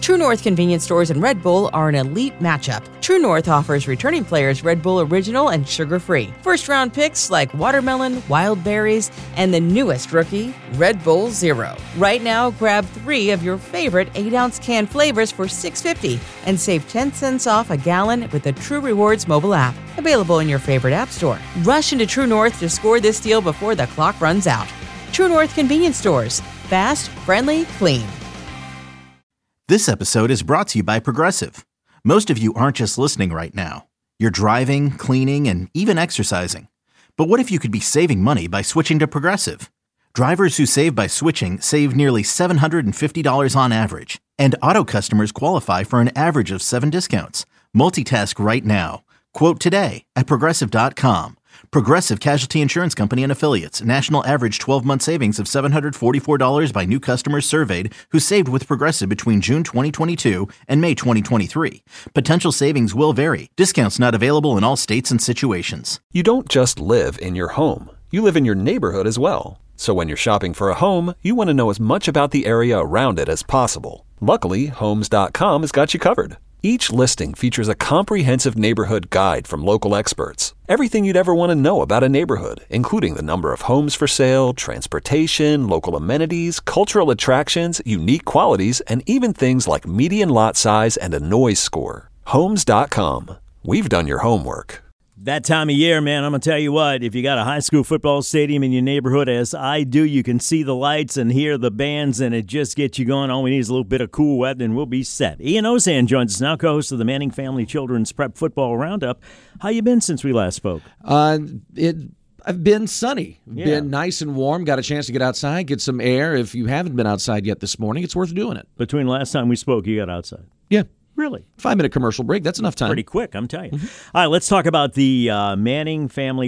True North Convenience Stores and Red Bull are an elite matchup. True North offers returning players Red Bull Original and sugar-free. First-round picks like watermelon, wild berries, and the newest rookie, Red Bull Zero. Right now, grab 3 of your favorite 8-ounce can flavors for $6.50 and save 10 cents off a gallon with the True Rewards mobile app. Available in your favorite app store. Rush into True North to score this deal before the clock runs out. True North Convenience Stores. Fast, friendly, clean. This episode is brought to you by Progressive. Most of you aren't just listening right now. You're driving, cleaning, and even exercising. But what if you could be saving money by switching to Progressive? Drivers who save by switching save nearly $750 on average. And auto customers qualify for an average of 7 discounts. Multitask right now. Quote today at Progressive.com. Progressive Casualty Insurance Company and Affiliates. National average 12-month savings of $744 by new customers surveyed who saved with Progressive between June 2022 and May 2023. Potential savings will vary. Discounts not available in all states and situations. You don't just live in your home. You live in your neighborhood as well. So when you're shopping for a home, you want to know as much about the area around it as possible. Luckily, Homes.com has got you covered. Each listing features a comprehensive neighborhood guide from local experts. Everything you'd ever want to know about a neighborhood, including the number of homes for sale, transportation, local amenities, cultural attractions, unique qualities, and even things like median lot size and a noise score. Homes.com. We've done your homework. That time of year, man, I'm going to tell you what, if you got a high school football stadium in your neighborhood, as I do, you can see the lights and hear the bands, and it just gets you going. All we need is a little bit of cool weather, and we'll be set. Ian Ozan joins us now, co-host of the Manning Family Children's Prep Football Roundup. How you been since we last spoke? I've been sunny, been nice and warm, got a chance to get outside, get some air. If you haven't been outside yet this morning, it's worth doing it. Between last time we spoke, you got outside? Yeah. Really? 5-minute commercial break. That's enough time. Pretty quick, I'm telling you. All right, let's talk about the Manning Family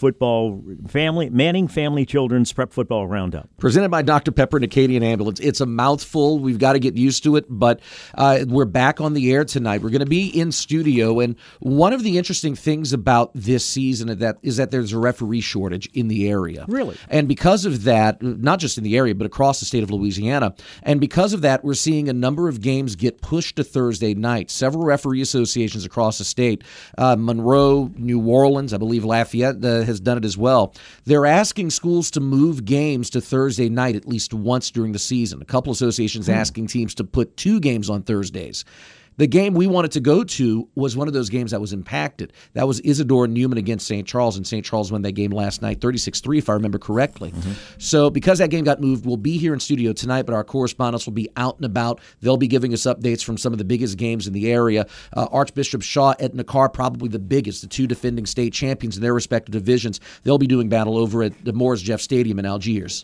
Children's Prep Football Roundup. Presented by Dr. Pepper and Acadian Ambulance. It's a mouthful. We've got to get used to it, but we're back on the air tonight. We're going to be in studio, and one of the interesting things about this season is that there's a referee shortage in the area. Really? And because of that, not just in the area, but across the state of Louisiana, and because of that, we're seeing a number of games get pushed to Thursday night. Several referee associations across the state, Monroe, New Orleans, I believe Lafayette has done it as well. They're asking schools to move games to Thursday night at least once during the season. A couple associations asking teams to put 2 games on Thursdays. The game we wanted to go to was one of those games that was impacted. That was Isidore Newman against St. Charles, and St. Charles won that game last night, 36-3, if I remember correctly. So because that game got moved, we'll be here in studio tonight, but our correspondents will be out and about. They'll be giving us updates from some of the biggest games in the area. Archbishop Shaw, Etna Carr, probably the biggest, the 2 defending state champions in their respective divisions. They'll be doing battle over at the Morris Jeff Stadium in Algiers.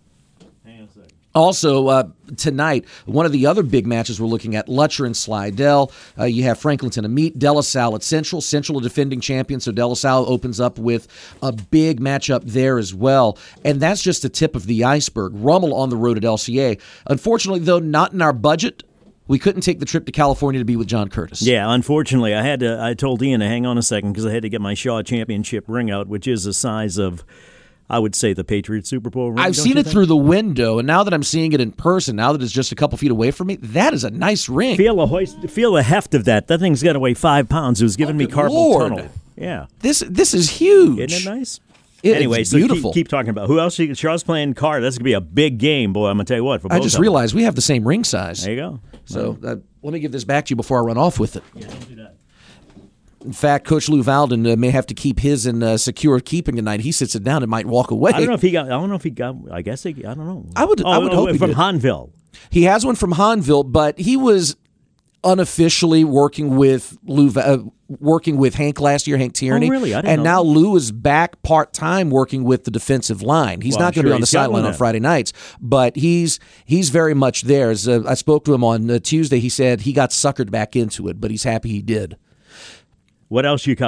Also, tonight, one of the other big matches we're looking at, Lutcher and Slidell. You have Franklinton and Meet, De La Salle at Central. Central, a defending champion, so De La Salle opens up with a big matchup there as well. And that's just the tip of the iceberg. Rummel on the road at LCA. Unfortunately, though, not in our budget. We couldn't take the trip to California to be with John Curtis. Yeah, unfortunately, I told Ian to hang on a second because I had to get my Shaw Championship ring out, which is the size of, I would say, the Patriots Super Bowl ring. I've seen it through the window, and now that I'm seeing it in person, now that it's just a couple feet away from me, that is a nice ring. Feel the heft of that. That thing's got to weigh 5 pounds. It was giving me carpal tunnel. Yeah. This is huge. Isn't it nice? Anyway, so beautiful. Keep talking about who else. Shaw's playing Carr. That's going to be a big game, boy. I'm going to tell you what. For both I just realized we have the same ring size. There you go. So let me give this back to you before I run off with it. Yeah, don't do that. In fact, Coach Lou Valden may have to keep his in secure keeping tonight. He sits it down and might walk away. I don't know if he got. I guess I don't know. I would hope he from did. Hanville. He has one from Hanville, but he was unofficially working with Hank last year, Hank Tierney. Oh, really? I didn't and know now that. Lou is back part-time working with the defensive line. He's not going to be on the sideline on Friday nights, but he's very much there. As I spoke to him on Tuesday, he said he got suckered back into it, but he's happy he did. What else are you covering?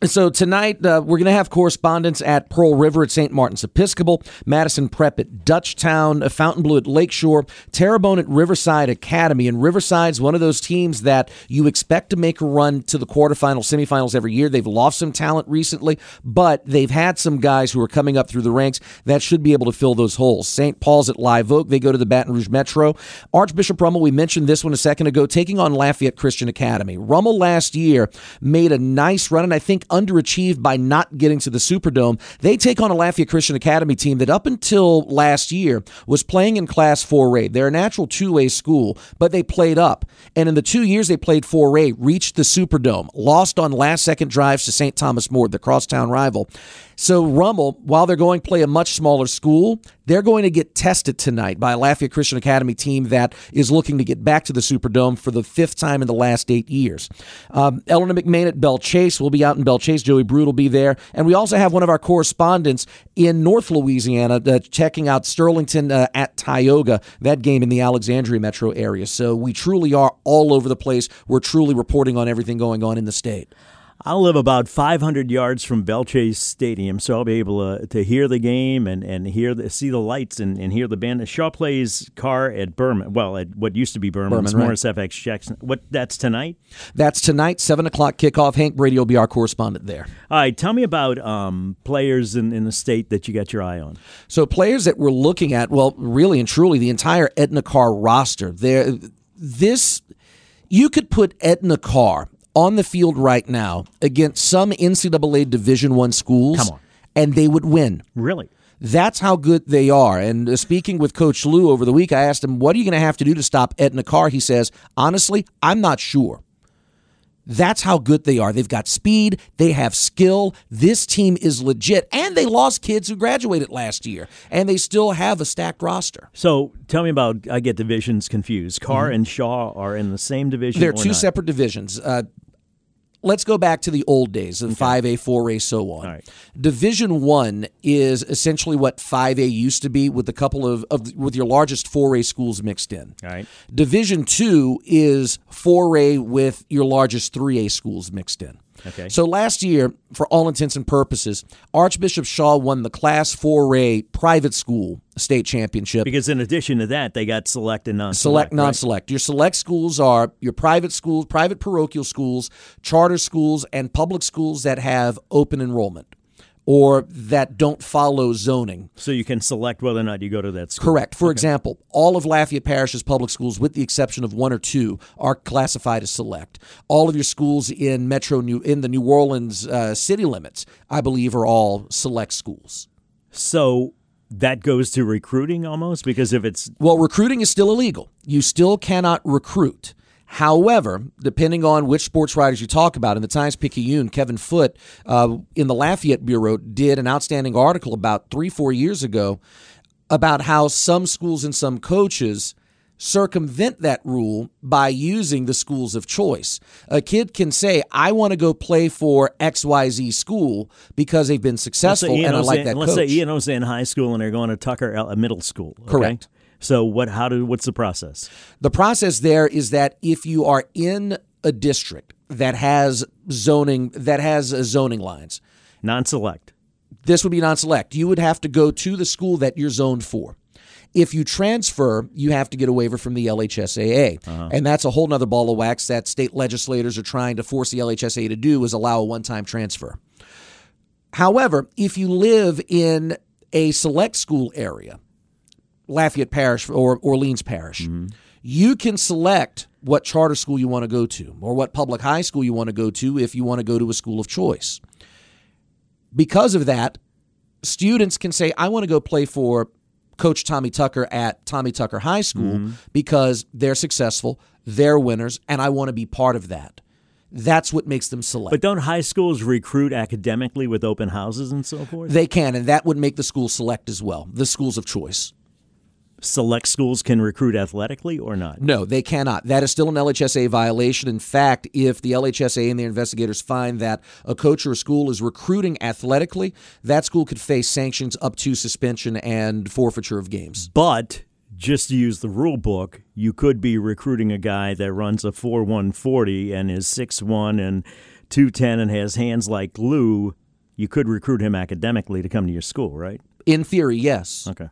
So tonight, we're going to have correspondence at Pearl River at St. Martin's Episcopal, Madison Prep at Dutchtown, Fontainebleau at Lakeshore, Terrebonne at Riverside Academy. And Riverside's one of those teams that you expect to make a run to the quarterfinals, semifinals every year. They've lost some talent recently, but they've had some guys who are coming up through the ranks that should be able to fill those holes. St. Paul's at Live Oak. They go to the Baton Rouge Metro. Archbishop Rummel, we mentioned this one a second ago, taking on Lafayette Christian Academy. Rummel last year made a nice run, and I think underachieved by not getting to the Superdome. They take on a Lafayette Christian Academy team that up until last year was playing in Class 4A. They're a natural 2A school, but they played up. And in the 2 years they played 4A, reached the Superdome, lost on last-second drives to St. Thomas More, the crosstown rival. So Rummel, while they're going to play a much smaller school, they're going to get tested tonight by a Lafayette Christian Academy team that is looking to get back to the Superdome for the 5th time in the last 8 years. Eleanor McMain at Belle Chase will be out in Belle Chase. Joey Brood will be there. And we also have one of our correspondents in North Louisiana checking out Sterlington at Tioga, that game in the Alexandria metro area. So we truly are all over the place. We're truly reporting on everything going on in the state. I live about 500 yards from Belle Chase Stadium, so I'll be able to hear the game and see the lights and hear the band. Shaw plays Carr at Berman. Well, at what used to be Berman's right. Morris FX Jackson. That's tonight? That's tonight, 7 o'clock kickoff. Hank Brady will be our correspondent there. All right, tell me about players in the state that you got your eye on. So players that we're looking at, well, really and truly, the entire Edna Carr roster. You could put Edna Carr on the field right now against some NCAA Division I schools, Come on. and they would win. Really? That's how good they are. And speaking with Coach Lou over the week, I asked him, what are you going to have to do to stop Edna Carr? He says, honestly, I'm not sure. That's how good they are. They've got speed. They have skill. This team is legit. And they lost kids who graduated last year, and they still have a stacked roster. So tell me about, I get divisions confused. Carr and Shaw are in the same division? They're or two not? separate divisions. Let's go back to the old days of 5A, 4A, so on. All right. Division I is essentially what 5A used to be, with a couple of with your largest 4A schools mixed in. All right. Division II is 4A with your largest 3A schools mixed in. Okay. So last year, for all intents and purposes, Archbishop Shaw won the Class 4A private school state championship. Because in addition to that, they got select and non-select. Select, non-select. Your select schools are your private schools, private parochial schools, charter schools, and public schools that have open enrollment or that don't follow zoning. So you can select whether or not you go to that school. Correct. For example, all of Lafayette Parish's public schools, with the exception of 1 or 2, are classified as select. All of your schools in the New Orleans city limits, I believe, are all select schools. So that goes to recruiting almost? Because if it's... Well, recruiting is still illegal. You still cannot recruit. However, depending on which sports writers you talk about, in the Times-Picayune, Kevin Foote in the Lafayette Bureau did an outstanding article about 3-4 years ago about how some schools and some coaches circumvent that rule by using the schools of choice. A kid can say, I want to go play for XYZ school because they've been successful and I like that coach. Let's say Ian-O's in high school and they're going to Tucker Middle School. Okay? Correct. So what's the process? The process there is that if you are in a district that has zoning lines, Non-select. this would be non-select. You would have to go to the school that you're zoned for. If you transfer, you have to get a waiver from the LHSAA. And that's a whole nother ball of wax that state legislators are trying to force the LHSAA to do, is allow a one-time transfer. However, if you live in a select school area, Lafayette Parish or Orleans Parish, you can select what charter school you want to go to or what public high school you want to go to if you want to go to a school of choice. Because of that, students can say, I want to go play for Coach Tommy Tucker at Tommy Tucker High School because they're successful, they're winners, and I want to be part of that. That's what makes them select. But don't high schools recruit academically with open houses and so forth? They can, and that would make the school select as well, the schools of choice. Select schools can recruit athletically or not? No, they cannot. That is still an LHSA violation. In fact, if the LHSA and their investigators find that a coach or a school is recruiting athletically, that school could face sanctions up to suspension and forfeiture of games. But just to use the rule book, you could be recruiting a guy that runs a 4.140 and is 6'1" and 210 and has hands like glue, you could recruit him academically to come to your school, right? In theory, yes. Okay.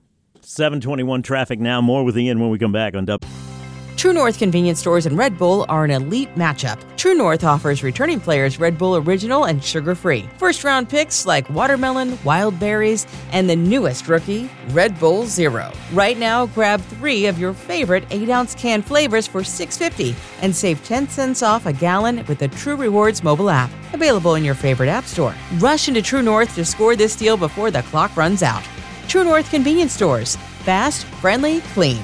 721 traffic now. More with Ian when we come back on W. True North convenience stores and Red Bull are an elite matchup. True North offers returning players Red Bull Original and sugar-free. First-round picks like watermelon, wild berries, and the newest rookie, Red Bull Zero. Right now, grab 3 of your favorite 8-ounce can flavors for $6.50 and save 10 cents off a gallon with the True Rewards mobile app. Available in your favorite app store. Rush into True North to score this deal before the clock runs out. True North convenience stores. Fast, friendly, clean.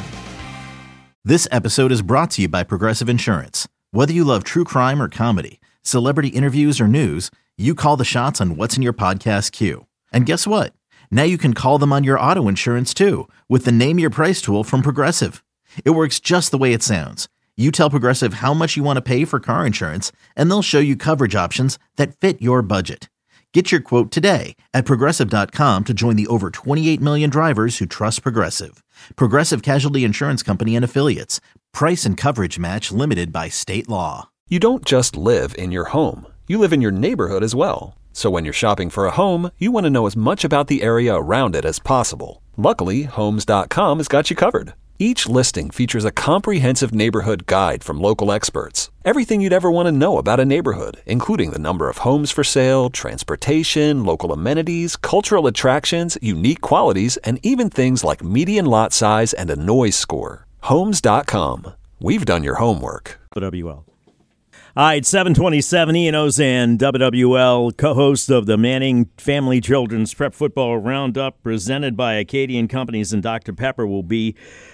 This episode is brought to you by Progressive Insurance. Whether you love true crime or comedy, celebrity interviews or news, you call the shots on what's in your podcast queue. And guess what? Now you can call them on your auto insurance too with the Name Your Price tool from Progressive. It works just the way it sounds. You tell Progressive how much you want to pay for car insurance, and they'll show you coverage options that fit your budget. Get your quote today at Progressive.com to join the over 28 million drivers who trust Progressive. Progressive Casualty Insurance Company and Affiliates. Price and coverage match limited by state law. You don't just live in your home. You live in your neighborhood as well. So when you're shopping for a home, you want to know as much about the area around it as possible. Luckily, Homes.com has got you covered. Each listing features a comprehensive neighborhood guide from local experts. Everything you'd ever want to know about a neighborhood, including the number of homes for sale, transportation, local amenities, cultural attractions, unique qualities, and even things like median lot size and a noise score. Homes.com. We've done your homework. WWL. All right, 727, Ian Ozan, WWL, co-host of the Manning Family Children's Prep Football Roundup, presented by Acadian Companies, and Dr. Pepper will be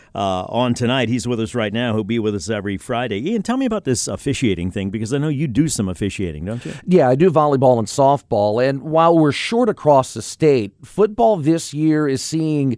on tonight. He's with us right now. He'll be with us every Friday. Ian, tell me about this officiating thing, because I know you do some officiating, don't you? Yeah, I do volleyball and softball, and while we're short across the state, football this year is seeing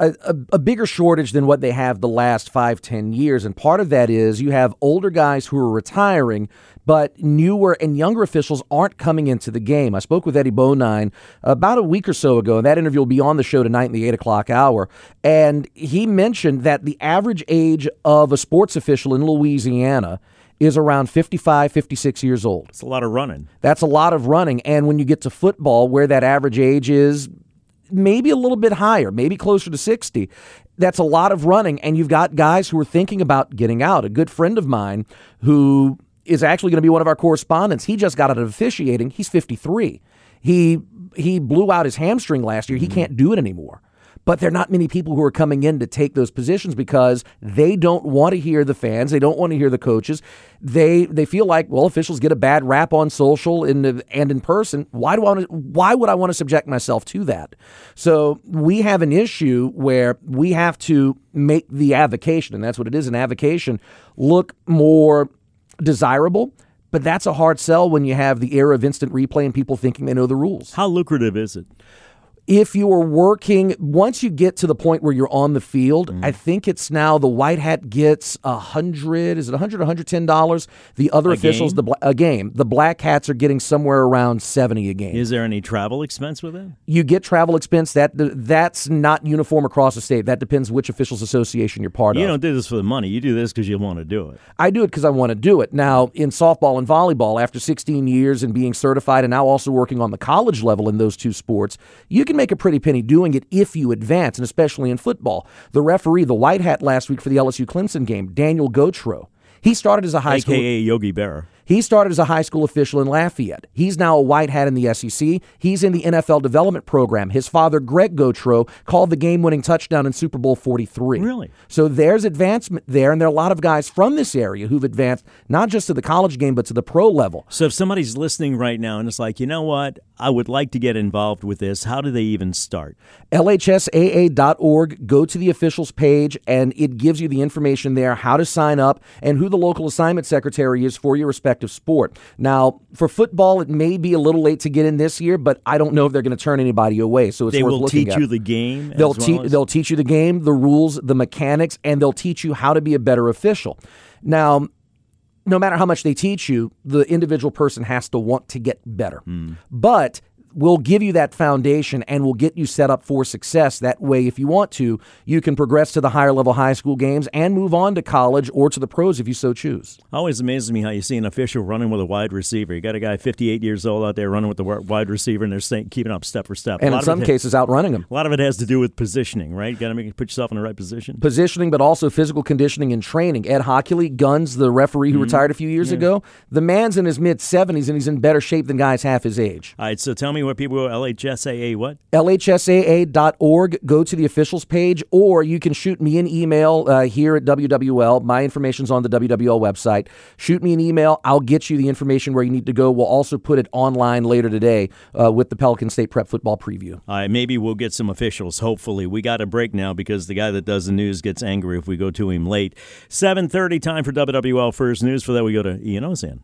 a bigger shortage than what they have the last 5-10 years. And part of that is you have older guys who are retiring, but newer and younger officials aren't coming into the game. I spoke with Eddie Bonine about a week or so ago, and that interview will be on the show tonight in the 8 o'clock hour. And he mentioned that the average age of a sports official in Louisiana is around 55, 56 years old. It's a lot of running. That's a lot of running. And when you get to football, where that average age is maybe a little bit higher, maybe closer to 60. That's a lot of running, and you've got guys who are thinking about getting out. A good friend of mine who is actually going to be one of our correspondents, he just got out of officiating. He's 53. He blew out his hamstring last year. He can't do it anymore. But there are not many people who are coming in to take those positions because they don't want to hear the fans. They don't want to hear the coaches. They feel like, well, officials get a bad rap on social and in person. Why would I want to subject myself to that? So we have an issue where we have to make the avocation, and that's what it is, an avocation, look more desirable. But that's a hard sell when you have the era of instant replay and people thinking they know the rules. How lucrative is it? If you are working, once you get to the point where you're on the field, I think it's now the white hat gets $110? The other officials, a game. The black hats are getting somewhere around $70 a game. Is there any travel expense with it? You get travel expense. That's not uniform across the state. That depends which officials association you're part of. You don't do this for the money. You do this because you want to do it. I do it because I want to do it. Now, in softball and volleyball, after 16 years and being certified and now also working on the college level in those two sports, you can make a pretty penny doing it if you advance, and especially in football. The referee, the white hat last week for the LSU Clemson game, Daniel Gautreaux, he started as a high school... A.K.A. Yogi Berra. He started as a high school official in Lafayette. He's now a white hat in the SEC. He's in the NFL development program. His father, Greg Gautreaux, called the game-winning touchdown in Super Bowl 43. Really? So there's advancement there, and there are a lot of guys from this area who've advanced not just to the college game, but to the pro level. So if somebody's listening right now and it's like, you know what, I would like to get involved with this, how do they even start? LHSAA.org. Go to the officials page, and it gives you the information there, how to sign up, and who the local assignment secretary is for your respective sport. Now, for football, it may be a little late to get in this year, but I don't know if they're going to turn anybody away. So it's worth looking at. They will teach you the game. They'll teach you the game, the rules, the mechanics, and they'll teach you how to be a better official. Now, no matter how much they teach you, the individual person has to want to get better. But we'll give you that foundation and we'll get you set up for success. That way, if you want to, you can progress to the higher level high school games and move on to college or to the pros if you so choose. Always amazes me how you see an official running with a wide receiver. You got a guy 58 years old out there running with the wide receiver, and they're keeping up step for step. And in some cases, outrunning him. A lot of it has to do with positioning, right? You got to put yourself in the right position. Positioning, but also physical conditioning and training. Ed Hockley, Guns, the referee who retired a few years ago, the man's in his mid-70s, and he's in better shape than guys half his age. All right, so tell me what people go, LHSAA what? LHSAA.org. Go to the officials page, or you can shoot me an email here at WWL. My information's on the WWL website. Shoot me an email. I'll get you the information where you need to go. We'll also put it online later today with the Pelican State Prep football preview. All right, maybe we'll get some officials, hopefully. We got a break now because the guy that does the news gets angry if we go to him late. 7:30, time for WWL First News. For that, we go to Ian Ozan.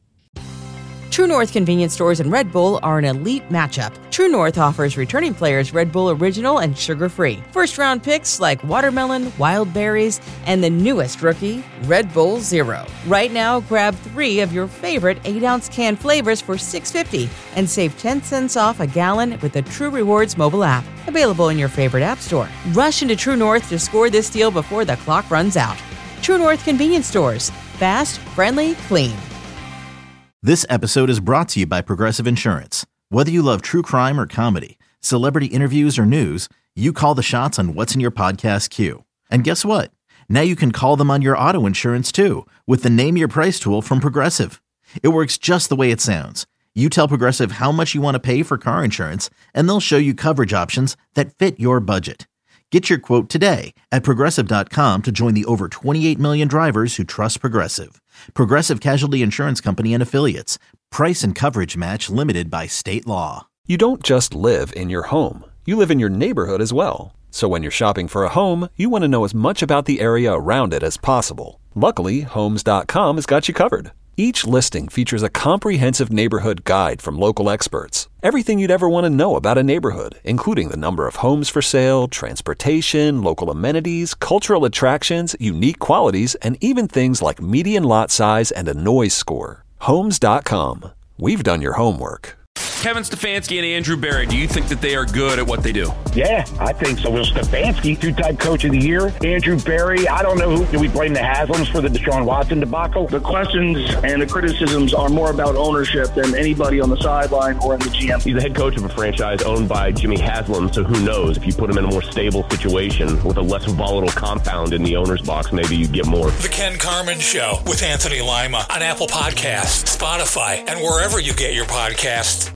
True North convenience stores and Red Bull are an elite matchup. True North offers returning players Red Bull Original and sugar-free. First-round picks like watermelon, wild berries, and the newest rookie, Red Bull Zero. Right now, grab 3 of your favorite 8-ounce can flavors for $6.50 and save 10 cents off a gallon with the True Rewards mobile app. Available in your favorite app store. Rush into True North to score this deal before the clock runs out. True North convenience stores. Fast, friendly, clean. This episode is brought to you by Progressive Insurance. Whether you love true crime or comedy, celebrity interviews or news, you call the shots on what's in your podcast queue. And guess what? Now you can call them on your auto insurance too with the Name Your Price tool from Progressive. It works just the way it sounds. You tell Progressive how much you want to pay for car insurance, and they'll show you coverage options that fit your budget. Get your quote today at Progressive.com to join the over 28 million drivers who trust Progressive. Progressive Casualty Insurance Company and Affiliates. Price and coverage match limited by state law. You don't just live in your home. You live in your neighborhood as well. So when you're shopping for a home, you want to know as much about the area around it as possible. Luckily, Homes.com has got you covered. Each listing features a comprehensive neighborhood guide from local experts. Everything you'd ever want to know about a neighborhood, including the number of homes for sale, transportation, local amenities, cultural attractions, unique qualities, and even things like median lot size and a noise score. Homes.com. We've done your homework. Kevin Stefanski and Andrew Berry, do you think that they are good at what they do? Yeah, I think so. Well, Stefanski, 2-time coach of the year. Andrew Berry, I don't know who. Do we blame the Haslams for the Deshaun Watson debacle? The questions and the criticisms are more about ownership than anybody on the sideline or in the GM. He's the head coach of a franchise owned by Jimmy Haslam, so who knows? If you put him in a more stable situation with a less volatile compound in the owner's box, maybe you get more. The Ken Carman Show with Anthony Lima on Apple Podcasts, Spotify, and wherever you get your podcasts.